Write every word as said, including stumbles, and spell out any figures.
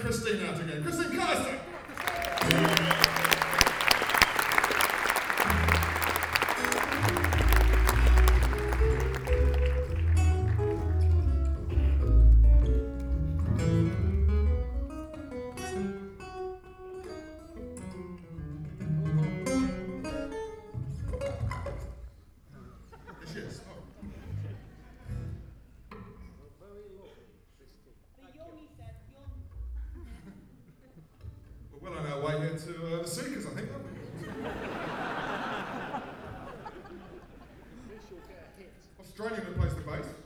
Christine out again. Christine Keister! Yes. Oh. We're well on our way here to uh, the Seekers, I think, aren't we? Australian that plays the bass.